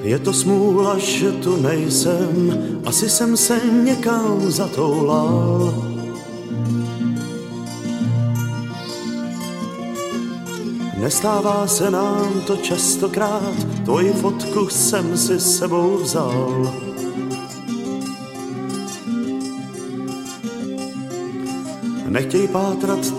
Je to smůla, že tu nejsem, asi jsem se někam zatoulal. Nestává se nám to častokrát, tvoji fotku jsem si s sebou vzal. Nechtěj pátrat